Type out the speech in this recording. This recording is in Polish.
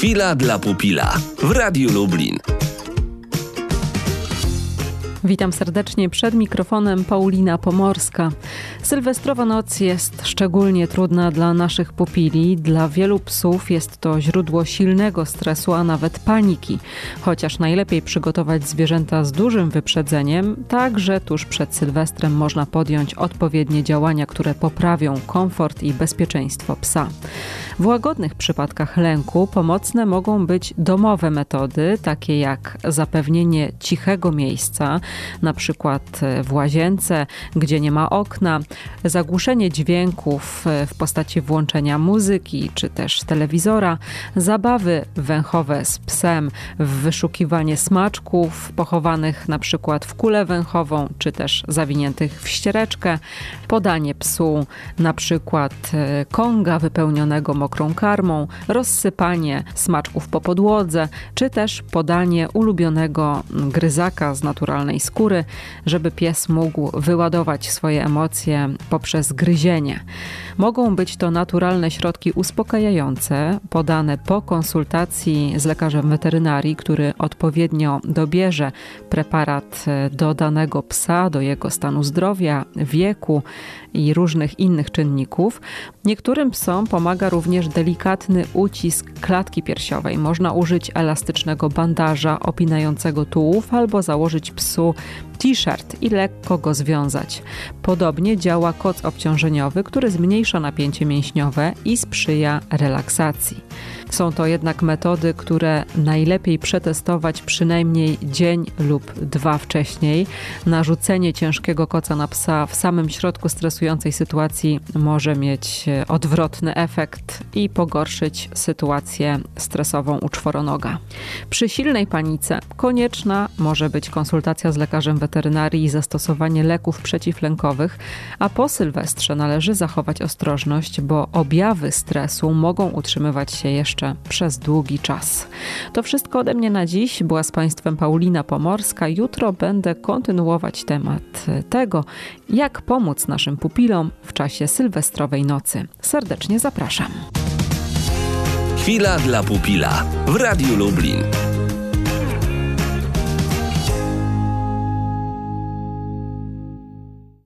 Chwila dla pupila w Radiu Lublin. Witam serdecznie, przed mikrofonem Paulina Pomorska. Sylwestrowa noc jest szczególnie trudna dla naszych pupili. Dla wielu psów jest to źródło silnego stresu, a nawet paniki. Chociaż najlepiej przygotować zwierzęta z dużym wyprzedzeniem, tak że tuż przed Sylwestrem można podjąć odpowiednie działania, które poprawią komfort i bezpieczeństwo psa. W łagodnych przypadkach lęku pomocne mogą być domowe metody, takie jak zapewnienie cichego miejsca, na przykład w łazience, gdzie nie ma okna, zagłuszenie dźwięków w postaci włączenia muzyki czy też telewizora, zabawy węchowe z psem, wyszukiwanie smaczków pochowanych na przykład w kulę węchową czy też zawiniętych w ściereczkę, podanie psu na przykład konga wypełnionego mokrą karmą, rozsypanie smaczków po podłodze, czy też podanie ulubionego gryzaka z naturalnej skóry, żeby pies mógł wyładować swoje emocje poprzez gryzienie. Mogą być to naturalne środki uspokajające, podane po konsultacji z lekarzem weterynarii, który odpowiednio dobierze preparat do danego psa, do jego stanu zdrowia, wieku i różnych innych czynników. Niektórym psom pomaga również delikatny ucisk klatki piersiowej. Można użyć elastycznego bandaża opinającego tułów albo założyć psu t-shirt i lekko go związać. Podobnie działa koc obciążeniowy, który zmniejsza napięcie mięśniowe i sprzyja relaksacji. Są to jednak metody, które najlepiej przetestować przynajmniej dzień lub dwa wcześniej. Narzucenie ciężkiego koca na psa w samym środku stresującej sytuacji może mieć odwrotny efekt i pogorszyć sytuację stresową u czworonoga. Przy silnej panice konieczna może być konsultacja z lekarzem weterynarii i zastosowanie leków przeciwlękowych, a po Sylwestrze należy zachować ostrożność, bo objawy stresu mogą utrzymywać się jeszcze przez długi czas. To wszystko ode mnie na dziś. Była z Państwem Paulina Pomorska. Jutro będę kontynuować temat tego, jak pomóc naszym pupilom w czasie sylwestrowej nocy. Serdecznie zapraszam. Chwila dla pupila w Radiu Lublin.